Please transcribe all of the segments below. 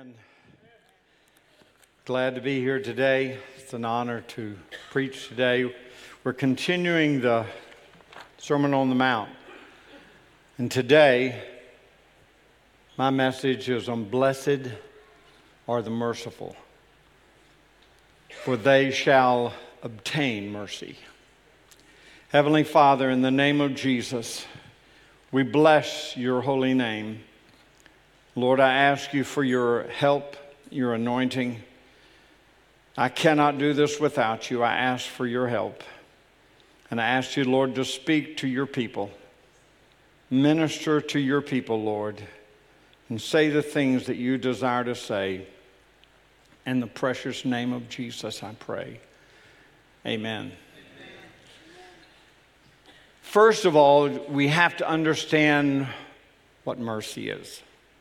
Amen. Glad to be here today. It's an honor to preach today. We're continuing the Sermon on the Mount. And today, my message is on blessed are the merciful, for they shall obtain mercy. Heavenly Father, in the name of Jesus, we bless your holy name. Lord, I ask you for your help, your anointing. I cannot do this without you. I ask for your help. And I ask you, Lord, to speak to your people. Minister to your people, Lord, and say the things that you desire to say. In the precious name of Jesus, I pray. Amen. First of all, we have to understand what mercy is.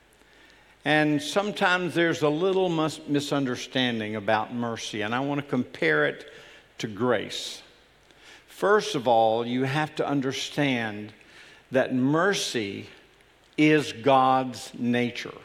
And sometimes there's a little misunderstanding about mercy, and I want to compare it to grace. First of all, you have to understand that mercy is God's nature.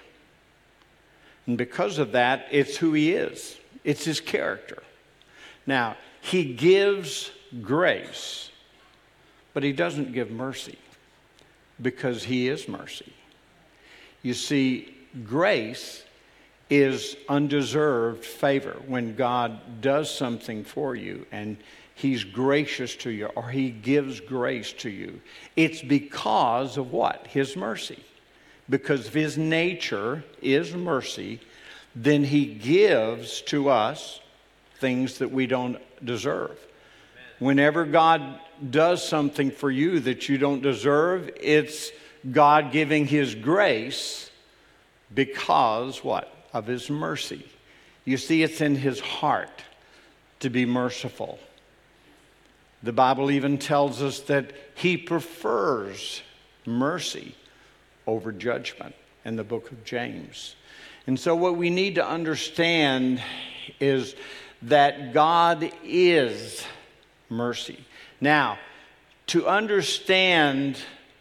And because of that, it's who He is. It's His character. Now, He gives grace, but He doesn't give mercy because He is mercy. You see, grace is undeserved favor when God does something for you and He's gracious to you or He gives grace to you. It's because of what? His mercy. Because of His nature is mercy, then He gives to us things that we don't deserve. Whenever God does something for you that you don't deserve, it's God giving His grace because what? Of His mercy. You see, it's in His heart to be merciful. The Bible even tells us that He prefers mercy over judgment in the book of James. And so what we need to understand is that God is mercy. Now, to understand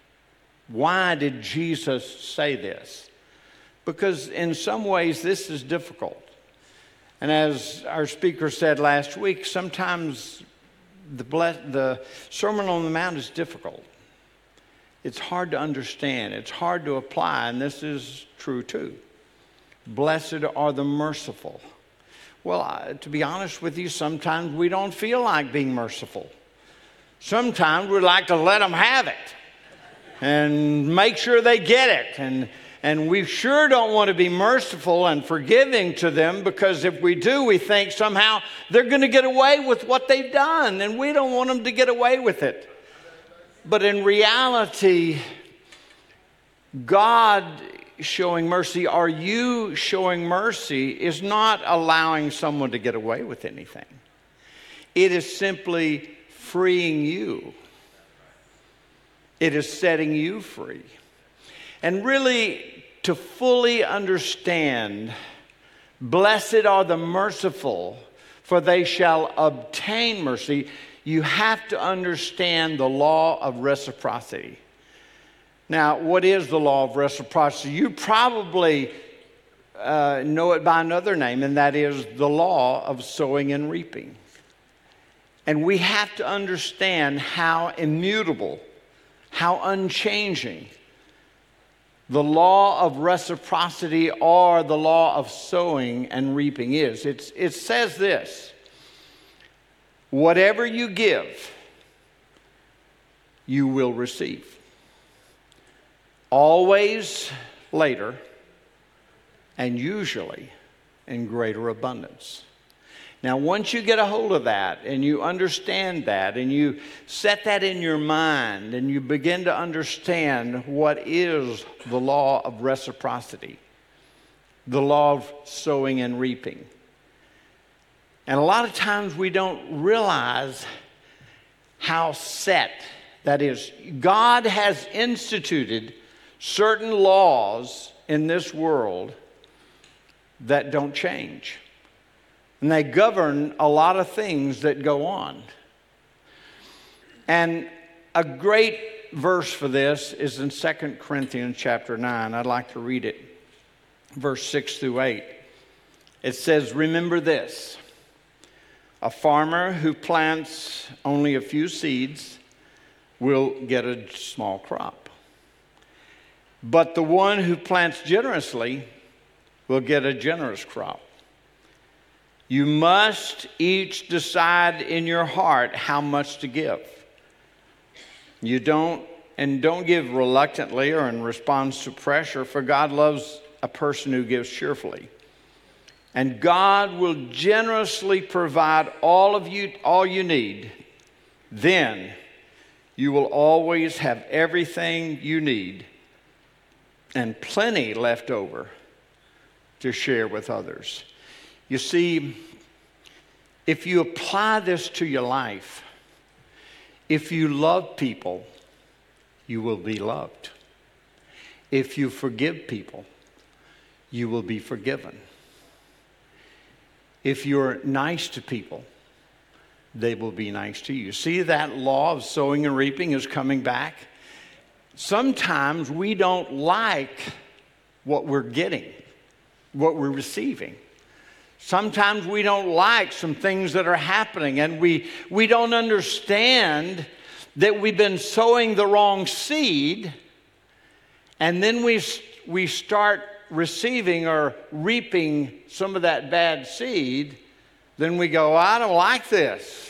why did Jesus say this? Because in some ways this is difficult. And as our speaker said last week, sometimes the Sermon on the Mount is difficult. It's hard to understand. It's hard to apply, and this is true too. Blessed are the merciful. Well, to be honest with you, sometimes we don't feel like being merciful. Sometimes we'd like to let them have it and make sure they get it. And we sure don't want to be merciful and forgiving to them, because if we do, we think somehow they're going to get away with what they've done, and we don't want them to get away with it. But in reality, God showing mercy, or you showing mercy, is not allowing someone to get away with anything. It is simply freeing you. It is setting you free. And really, to fully understand, blessed are the merciful, for they shall obtain mercy, you have to understand the law of reciprocity. Now, what is the law of reciprocity? You probably know it by another name, and that is the law of sowing and reaping. And we have to understand how immutable, how unchanging the law of reciprocity or the law of sowing and reaping is. It says this: whatever you give, you will receive. Always later, and usually in greater abundance. Now, once you get a hold of that and you understand that and you set that in your mind and you begin to understand what is the law of reciprocity, the law of sowing and reaping. And a lot of times we don't realize how set that is. God has instituted certain laws in this world that don't change. And they govern a lot of things that go on. And a great verse for this is in 2 Corinthians chapter 9. I'd like to read it. verse 6 through 8. It says, remember this, a farmer who plants only a few seeds will get a small crop. But the one who plants generously will get a generous crop. You must each decide in your heart how much to give. Don't give reluctantly or in response to pressure, for God loves a person who gives cheerfully. And God will generously provide all you need. Then you will always have everything you need and plenty left over to share with others. You see, if you apply this to your life, if you love people, you will be loved. If you forgive people, you will be forgiven. If you're nice to people, they will be nice to you. See, that law of sowing and reaping is coming back. Sometimes we don't like what we're getting, what we're receiving. Sometimes we don't like some things that are happening, and we don't understand that we've been sowing the wrong seed, and then we start receiving or reaping some of that bad seed. Then we go, I don't like this.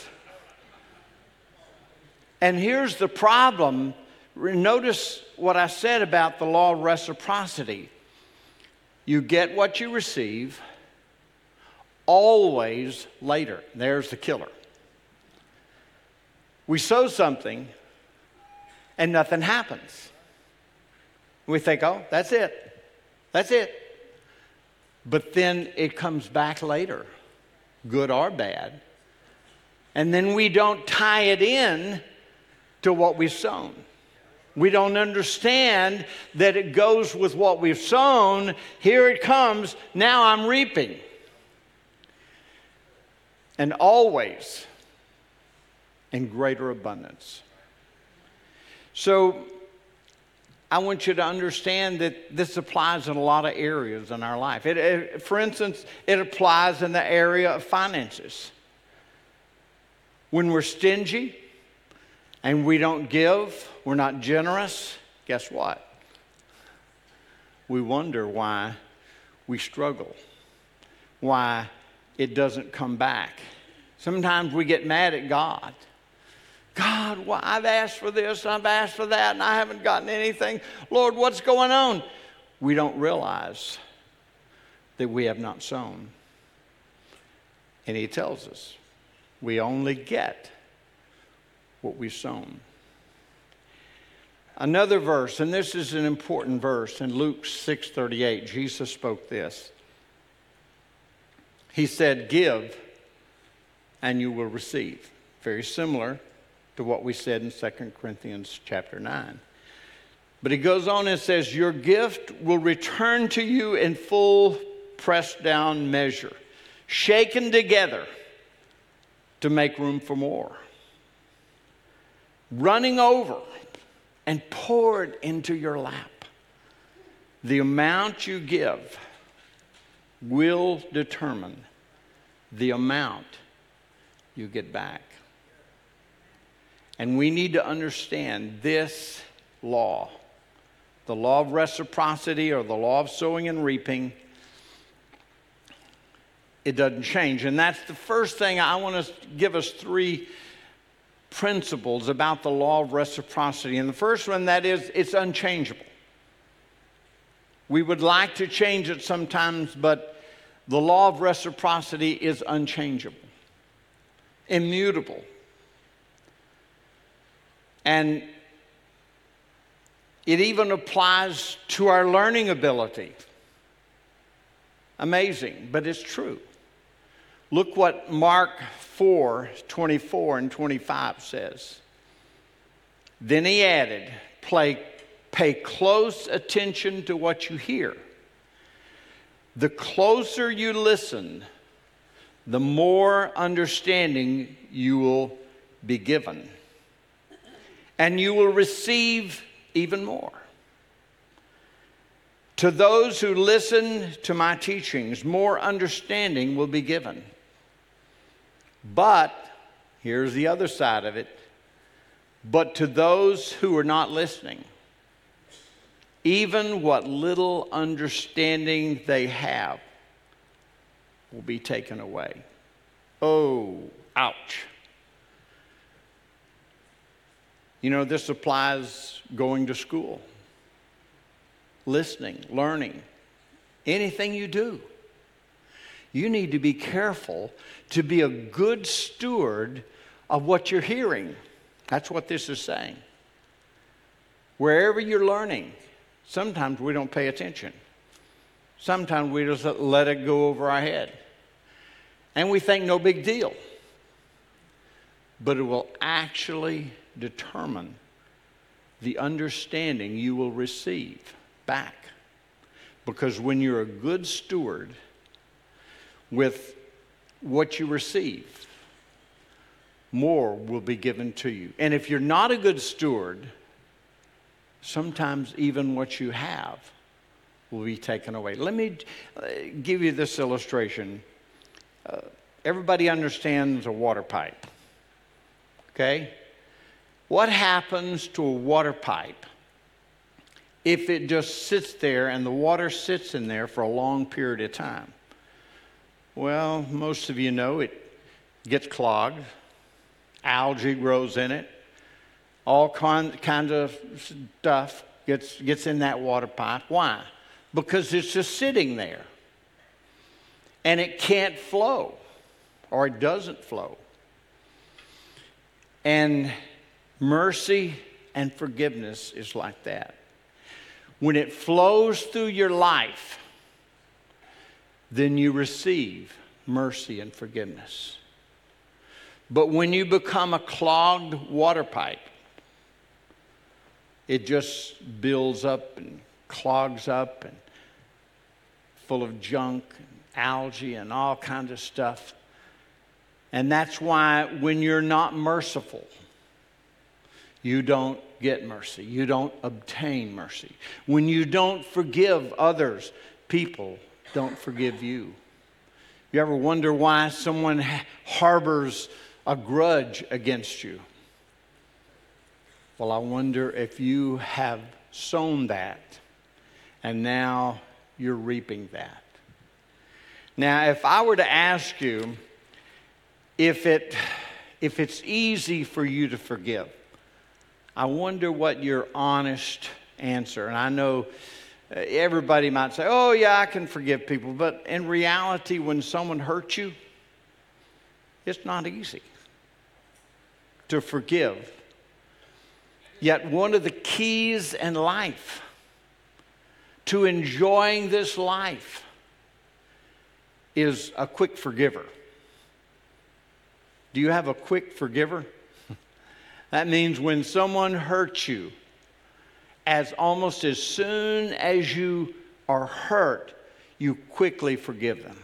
And here's the problem. Notice what I said about the law of reciprocity. You get what you receive, always later. There's the killer. We sow something and nothing happens. We think, oh, that's it. That's it. But then it comes back later, good or bad. And then we don't tie it in to what we've sown. We don't understand that it goes with what we've sown. Here it comes. Now I'm reaping. And always in greater abundance. So I want you to understand that this applies in a lot of areas in our life. For instance, it applies in the area of finances. When we're stingy and we don't give, we're not generous, guess what? We wonder why we struggle, why it doesn't come back. Sometimes we get mad at God. God, well, I've asked for this, I've asked for that, and I haven't gotten anything. Lord, what's going on? We don't realize that we have not sown. And He tells us we only get what we've sown. Another verse, and this is an important verse, in Luke 6:38, Jesus spoke this. He said, give, and you will receive. Very similar to what we said in 2 Corinthians chapter 9. But he goes on and says, your gift will return to you in full pressed down measure, shaken together to make room for more, running over and poured into your lap. The amount you give will determine the amount you get back. And we need to understand this law, the law of reciprocity or the law of sowing and reaping. It doesn't change. And that's the first thing. I want to give us three principles about the law of reciprocity. And the first one, that is, it's unchangeable. We would like to change it sometimes, but the law of reciprocity is unchangeable, immutable. And it even applies to our learning ability. Amazing, but it's true. Look what Mark 4:24 and 25 says. Then he added, pay close attention to what you hear. The closer you listen, the more understanding you will be given. And you will receive even more. To those who listen to my teachings, more understanding will be given. But, here's the other side of it, but to those who are not listening, even what little understanding they have will be taken away. Oh, ouch. You know, this applies going to school, listening, learning, anything you do. You need to be careful to be a good steward of what you're hearing. That's what this is saying. Wherever you're learning, sometimes we don't pay attention. Sometimes we just let it go over our head. And we think no big deal. But it will actually determine the understanding you will receive back. Because when you're a good steward with what you receive, more will be given to you. And if you're not a good steward, sometimes even what you have will be taken away. Let me give you this illustration. Everybody understands a water pipe, okay? What happens to a water pipe if it just sits there and the water sits in there for a long period of time? Well, most of you know it gets clogged. Algae grows in it. All kinds of stuff gets in that water pipe. Why? Because it's just sitting there. And it can't flow, or it doesn't flow. And mercy and forgiveness is like that. When it flows through your life, then you receive mercy and forgiveness. But when you become a clogged water pipe, it just builds up and clogs up and full of junk and algae and all kinds of stuff. And that's why when you're not merciful, you don't get mercy. You don't obtain mercy. When you don't forgive others, people don't forgive you. You ever wonder why someone harbors a grudge against you? Well, I wonder if you have sown that and now you're reaping that. Now, if I were to ask you if it's easy for you to forgive, I wonder what your honest answer. And I know everybody might say, oh yeah, I can forgive people. But in reality, when someone hurts you, it's not easy to forgive. Yet one of the keys in life to enjoying this life is a quick forgiver. Do you have a quick forgiver? That means when someone hurts you, almost as soon as you are hurt, you quickly forgive them.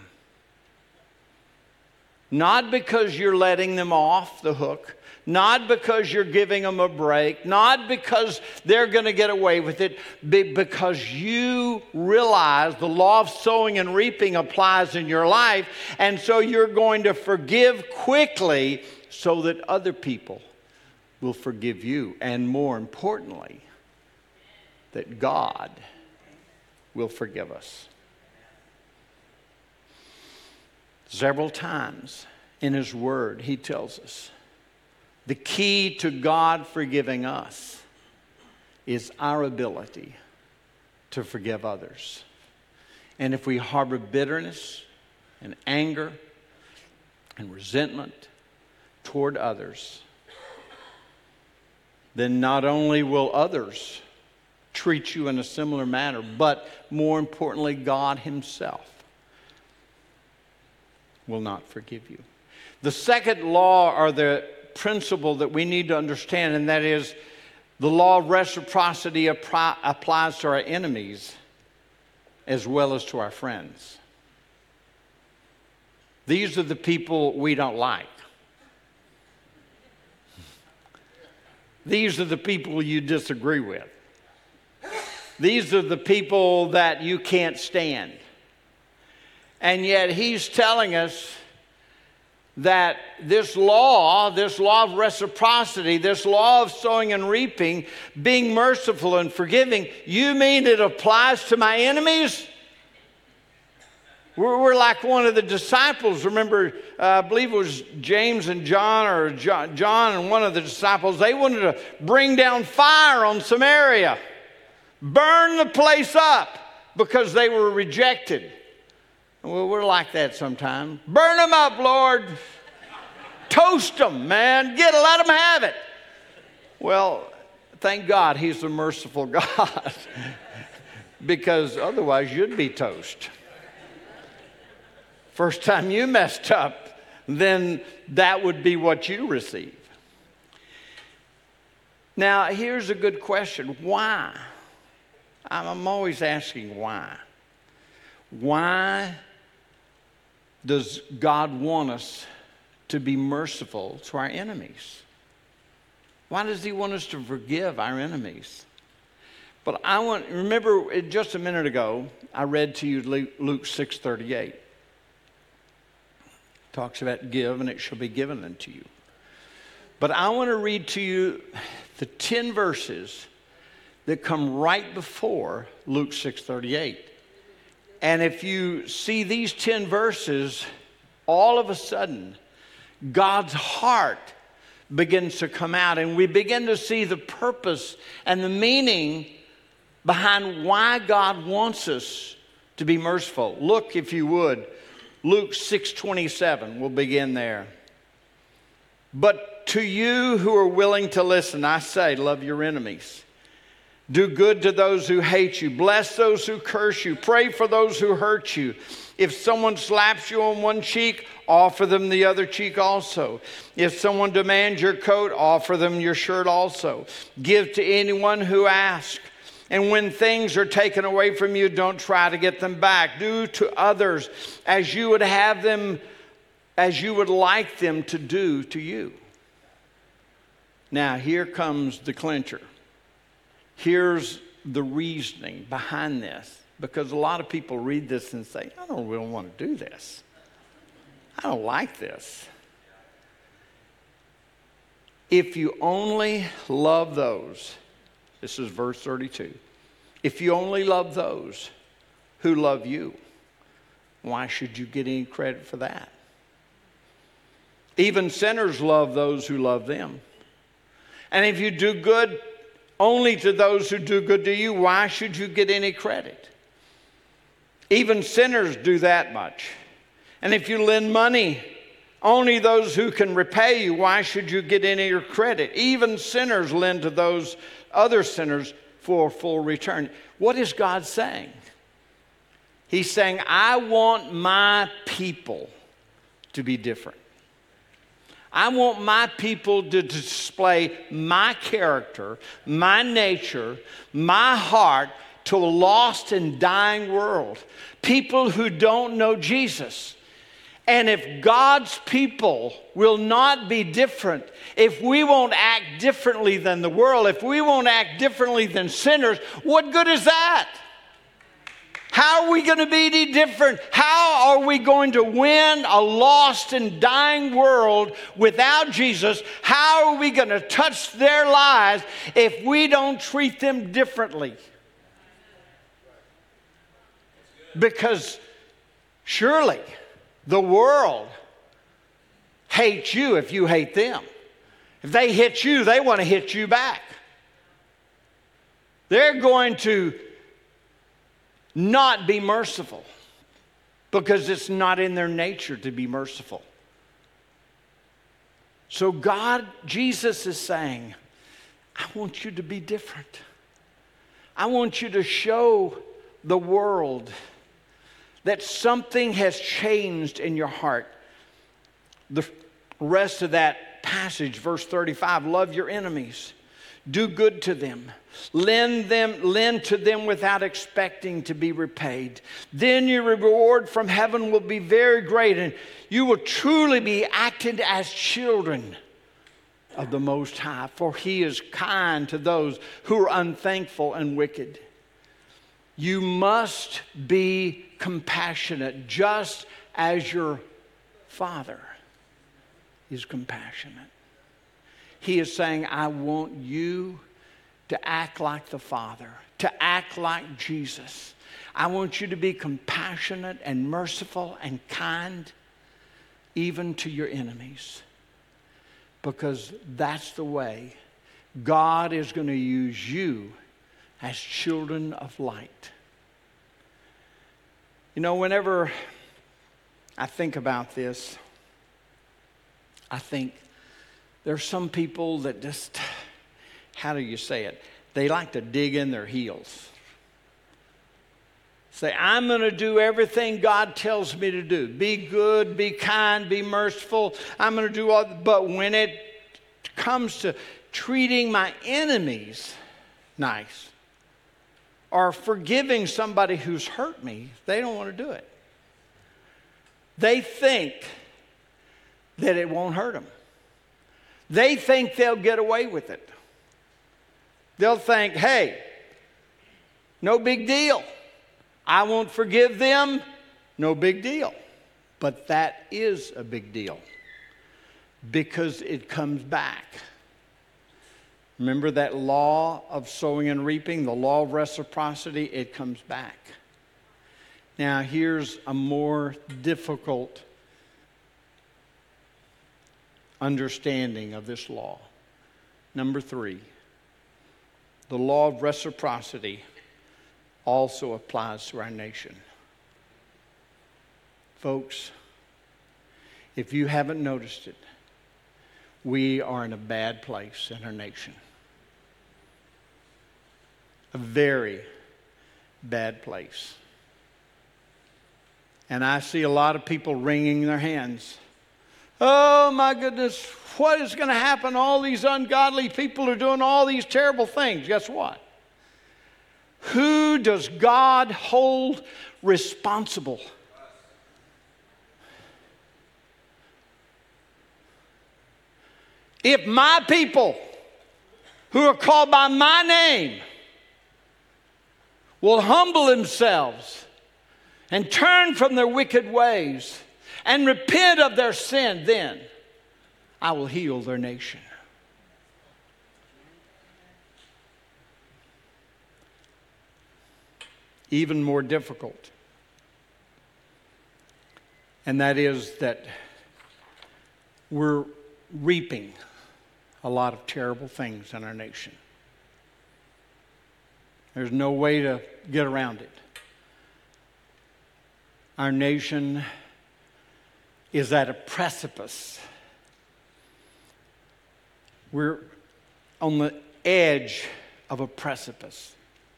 Not because you're letting them off the hook, not because you're giving them a break, not because they're going to get away with it, because you realize the law of sowing and reaping applies in your life, and so you're going to forgive quickly so that other people will forgive you, and more importantly, that God will forgive us. Several times in His Word, He tells us the key to God forgiving us is our ability to forgive others. And if we harbor bitterness and anger and resentment toward others, then not only will others treat you in a similar manner, but more importantly, God Himself will not forgive you. The second law, or the principle that we need to understand, and that is the law of reciprocity applies to our enemies as well as to our friends. These are the people we don't like. These are the people you disagree with. These are the people that you can't stand. And yet he's telling us that this law of reciprocity, this law of sowing and reaping, being merciful and forgiving, you mean it applies to my enemies? We're like one of the disciples. Remember, I believe it was James and John, or John and one of the disciples. They wanted to bring down fire on Samaria, burn the place up because they were rejected. Well, we're like that sometimes. Burn them up, Lord. Toast them, man. Let them have it. Well, thank God he's a merciful God, because otherwise you'd be toast. First time you messed up, then that would be what you receive. Now, here's a good question. Why? I'm always asking why. Why does God want us to be merciful to our enemies? Why does he want us to forgive our enemies? But remember just a minute ago, I read to you Luke 6:38. Talks about give and it shall be given unto you. But I want to read to you the 10 verses that come right before Luke 6:38. And if you see these 10 verses, all of a sudden, God's heart begins to come out, and we begin to see the purpose and the meaning behind why God wants us to be merciful. Look, if you would, Luke 6:27, we'll begin there. But to you who are willing to listen, I say, love your enemies. Do good to those who hate you. Bless those who curse you. Pray for those who hurt you. If someone slaps you on one cheek, offer them the other cheek also. If someone demands your coat, offer them your shirt also. Give to anyone who asks. And when things are taken away from you, don't try to get them back. Do to others as you would like them to do to you. Now, here comes the clincher. Here's the reasoning behind this. Because a lot of people read this and say, I don't really want to do this. I don't like this. If you only love those, this is verse 32. If you only love those who love you, why should you get any credit for that? Even sinners love those who love them. And if you do good only to those who do good to you, why should you get any credit? Even sinners do that much. And if you lend money only those who can repay you, why should you get any credit? Even sinners lend to those other sinners for full return. What is God saying? He's saying, I want my people to be different. I want my people to display my character, my nature, my heart to a lost and dying world. People who don't know Jesus. And if God's people will not be different, if we won't act differently than the world, if we won't act differently than sinners, what good is that? How are we going to be any different? How are we going to win a lost and dying world without Jesus? How are we going to touch their lives if we don't treat them differently? Because surely the world hates you if you hate them. If they hit you, they want to hit you back. They're going to not be merciful because it's not in their nature to be merciful. So Jesus is saying, I want you to be different. I want you to show the world that something has changed in your heart. The rest of that passage, verse 35, love your enemies. Do good to them. Lend to them without expecting to be repaid. Then your reward from heaven will be very great, and you will truly be acted as children of the Most High, for He is kind to those who are unthankful and wicked. You must be compassionate, just as your Father is compassionate. He is saying, I want you to act like the Father, to act like Jesus. I want you to be compassionate and merciful and kind, even to your enemies. Because that's the way God is going to use you as children of light. You know, whenever I think about this, I think there's some people that just, how do you say it? They like to dig in their heels. Say, I'm going to do everything God tells me to do. Be good, be kind, be merciful. I'm going to do all, but when it comes to treating my enemies nice, or forgiving somebody who's hurt me, they don't want to do it. They think that it won't hurt them. They think they'll get away with it. They'll think, hey, no big deal. I won't forgive them, no big deal. But that is a big deal because it comes back. Remember that law of sowing and reaping, the law of reciprocity, it comes back. Now, here's a more difficult understanding of this law. Number 3, the law of reciprocity also applies to our nation. Folks, if you haven't noticed it, we are in a bad place in our nation. A very bad place. And I see a lot of people wringing their hands. Oh my goodness, what is going to happen? All these ungodly people are doing all these terrible things. Guess what? Who does God hold responsible? If my people who are called by my name will humble themselves and turn from their wicked ways and repent of their sin, then I will heal their nation. Even more difficult, and that is that we're reaping a lot of terrible things in our nation. There's no way to get around it. Our nation is at a precipice. We're on the edge of a precipice.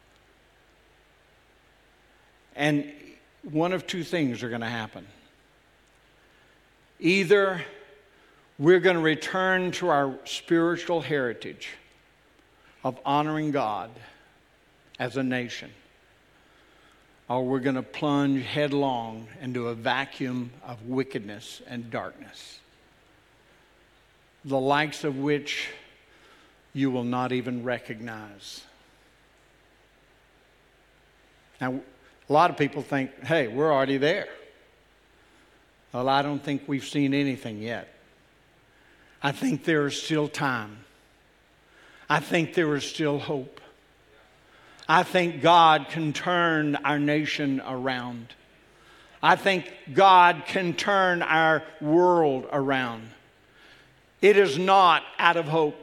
And one of two things are going to happen. Either we're going to return to our spiritual heritage of honoring God as a nation, or we're going to plunge headlong into a vacuum of wickedness and darkness, the likes of which you will not even recognize. Now, a lot of people think, hey, we're already there. Well, I don't think we've seen anything yet. I think there is still time. I think there is still hope. I think God can turn our nation around. I think God can turn our world around. It is not out of hope.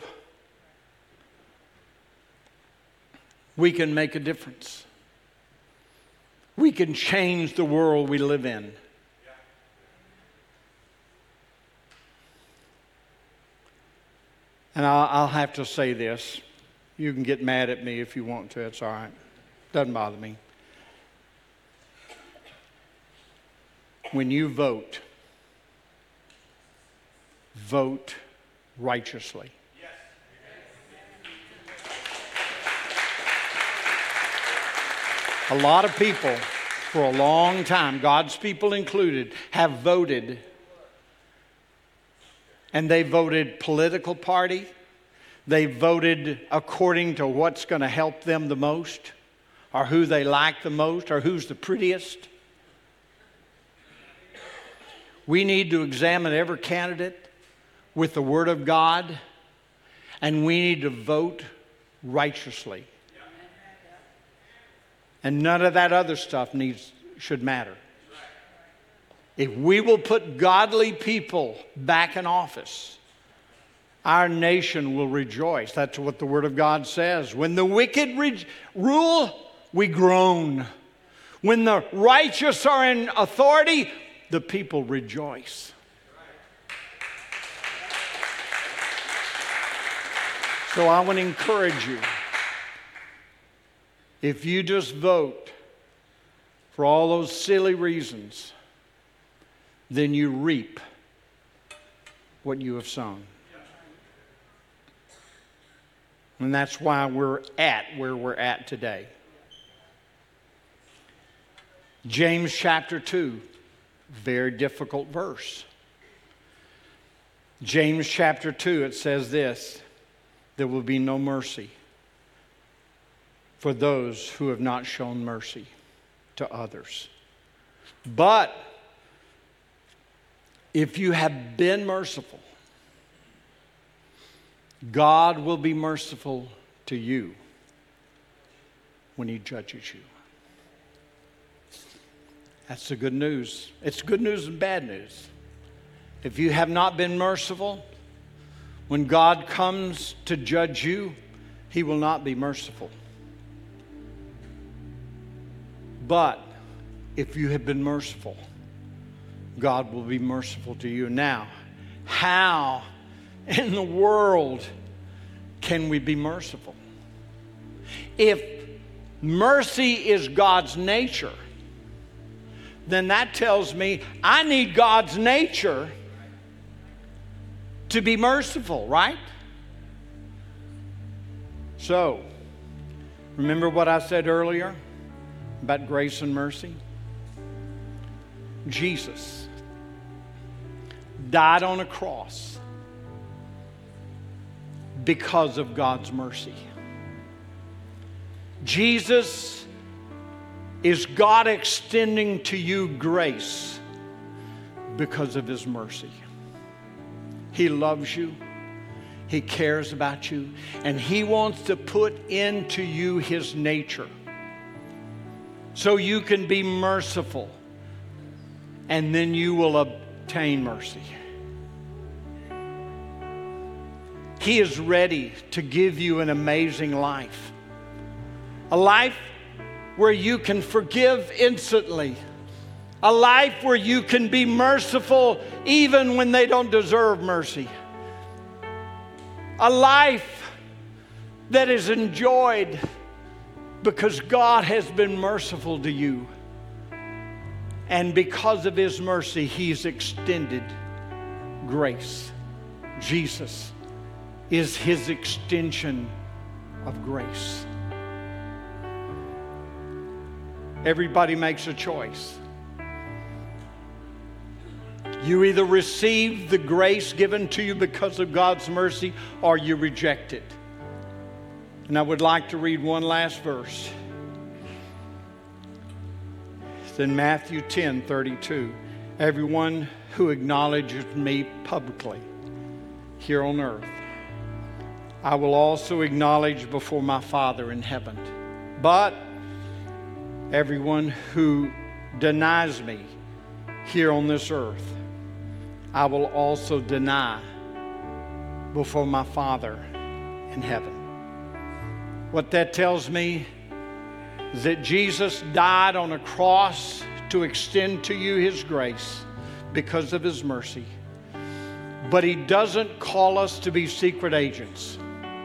We can make a difference. We can change the world we live in. And I'll have to say this. You can get mad at me if you want to. It's all right. Doesn't bother me. When you vote, vote righteously. A lot of people, for a long time, God's people included, have voted. And they voted political party. They voted according to what's going to help them the most. or who they like the most or who's the prettiest. We need to examine every candidate with the Word of God, and we need to vote righteously. And none of that other stuff should matter. If we will put godly people back in office, our nation will rejoice. That's what the Word of God says. When the wicked rule, we groan. When the righteous are in authority, the people rejoice. So I want to encourage you. If you just vote for all those silly reasons, then you reap what you have sown. And that's why we're at where we're at today. James chapter 2, very difficult verse. James chapter 2, it says this: there will be no mercy for those who have not shown mercy to others. But if you have been merciful, God will be merciful to you when He judges you. That's the good news. It's good news and bad news. If you have not been merciful, when God comes to judge you, He will not be merciful. But if you have been merciful, God will be merciful to you. Now, how in the world can we be merciful? If mercy is God's nature, then that tells me I need God's nature to be merciful, right? So, remember what I said earlier about grace and mercy? Jesus died on a cross because of God's mercy. Jesus is God extending to you grace because of His mercy. He loves you. He cares about you. And He wants to put into you His nature so you can be merciful. And then you will obtain mercy. He is ready to give you an amazing life. A life where you can forgive instantly. A life where you can be merciful even when they don't deserve mercy. A life that is enjoyed because God has been merciful to you. And because of His mercy, He's extended grace. Jesus is His extension of grace. Everybody makes a choice. You either receive the grace given to you because of God's mercy, or you reject it. And I would like to read one last verse. It's in Matthew 10:32. Everyone who acknowledges me publicly here on earth, I will also acknowledge before my Father in heaven. But everyone who denies me here on this earth, I will also deny before my Father in heaven. What that tells me is that Jesus died on a cross to extend to you His grace because of His mercy. But He doesn't call us to be secret agents.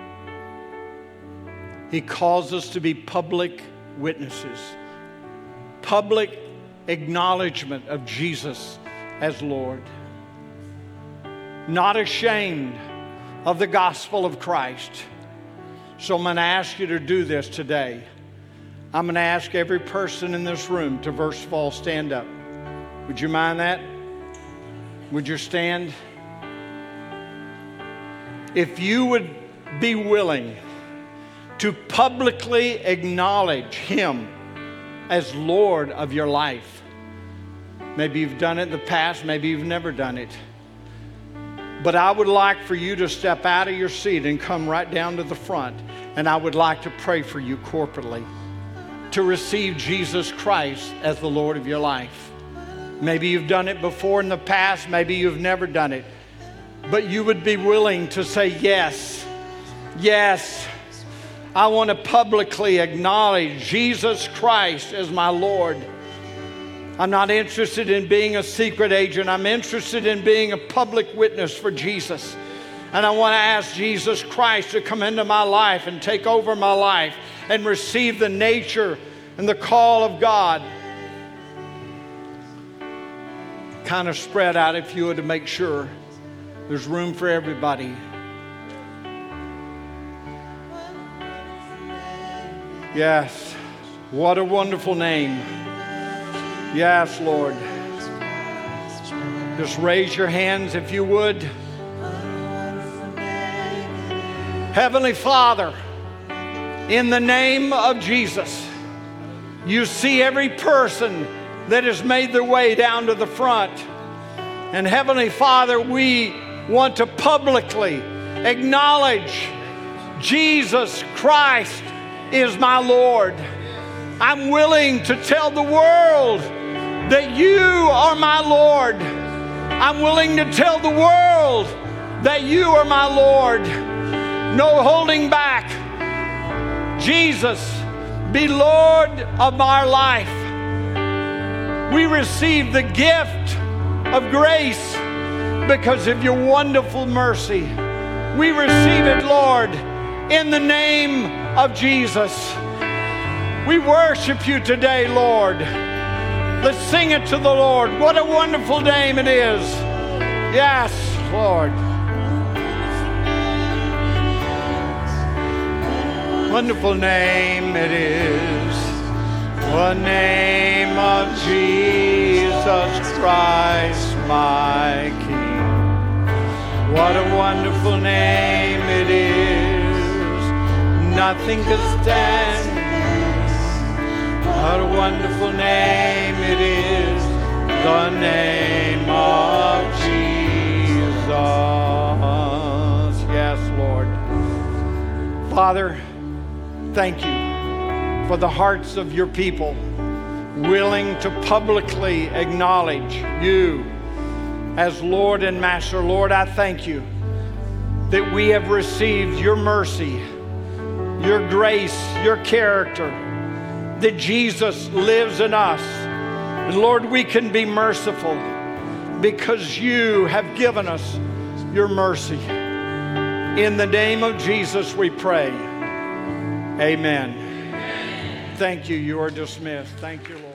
He calls us to be public witnesses. Public acknowledgement of Jesus as Lord. Not ashamed of the gospel of Christ. So I'm going to ask you to do this today. I'm going to ask every person in this room to, first of all, stand up. Would you mind that? Would you stand? If you would be willing to publicly acknowledge Him as Lord of your life. Maybe you've done it in the past, maybe you've never done it. But I would like for you to step out of your seat and come right down to the front. And I would like to pray for you corporately to receive Jesus Christ as the Lord of your life. Maybe you've done it before in the past, maybe you've never done it. But you would be willing to say, yes, yes, I want to publicly acknowledge Jesus Christ as my Lord. I'm not interested in being a secret agent. I'm interested in being a public witness for Jesus. And I want to ask Jesus Christ to come into my life and take over my life and receive the nature and the call of God. Kind of spread out, if you would, to make sure there's room for everybody. Yes, what a wonderful name. Yes, Lord. Just raise your hands if you would. Heavenly Father, in the name of Jesus, you see every person that has made their way down to the front. And Heavenly Father, we want to publicly acknowledge Jesus Christ is my Lord. I'm willing to tell the world that you are my Lord. I'm willing to tell the world that you are my Lord. No holding back. Jesus, be Lord of our life. We receive the gift of grace because of your wonderful mercy. We receive it, Lord, in the name of Jesus. We worship you today, Lord. Let's sing it to the Lord. What a wonderful name it is. Yes, Lord. Wonderful name it is. The name of Jesus Christ, my King. What a wonderful name it is. Nothing can stand. What a wonderful name it is, the name of Jesus. Yes, Lord. Father, thank you for the hearts of your people willing to publicly acknowledge you as Lord and Master. Lord, I thank you that we have received your mercy, your grace, your character, that Jesus lives in us. And Lord, we can be merciful because you have given us your mercy. In the name of Jesus we pray. Amen. Thank you. You are dismissed. Thank you, Lord.